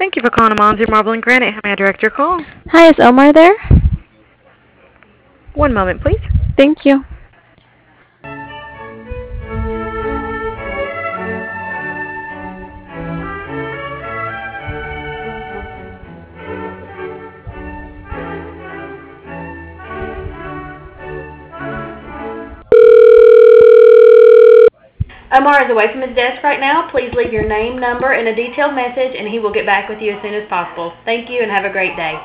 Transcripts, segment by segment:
Thank you for calling Almanzir Marble and Granite. How may I direct your call? Hi, is Omar there? One moment, please. Thank you. Omar is away from his desk right now. Please leave your name, number, and a detailed message, and he will get back with you as soon as possible. Thank you, and have a great day.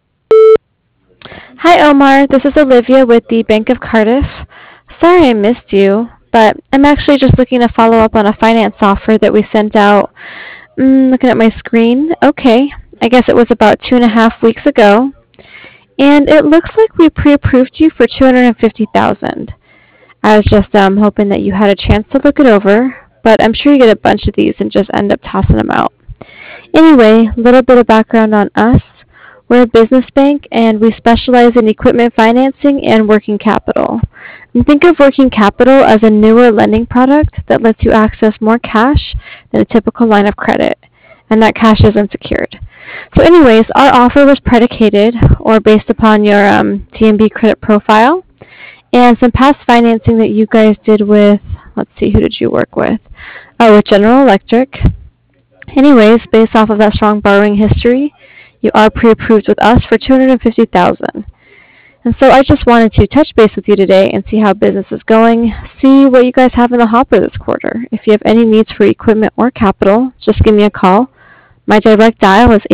Hi, Omar. This is Olivia with the Bank of Cardiff. Sorry I missed you, but I'm actually just looking to follow up on a finance offer that we sent out. Looking at my screen. Okay. I guess it was about 2.5 weeks ago. And it looks like we pre-approved you for $250,000. I was just hoping that you had a chance to look it over, but I'm sure you get a bunch of these and just end up tossing them out. Anyway, a little bit of background on us. We're a business bank, and we specialize in equipment financing and working capital. And think of working capital as a newer lending product that lets you access more cash than a typical line of credit, and that cash isn't secured. So anyways, our offer was predicated or based upon your TMB credit profile and some past financing that you guys did with, let's see, who did you work with? Oh, with General Electric. Anyways, based off of that strong borrowing history, you are pre-approved with us for $250,000. And so I just wanted to touch base with you today and see how business is going, see what you guys have in the hopper this quarter. If you have any needs for equipment or capital, just give me a call. My direct dial is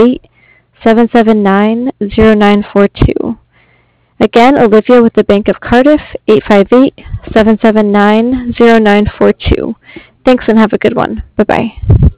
858-779-0942. Again, Olivia with the Bank of Cardiff, 858-779-0942. Thanks and have a good one. Bye-bye.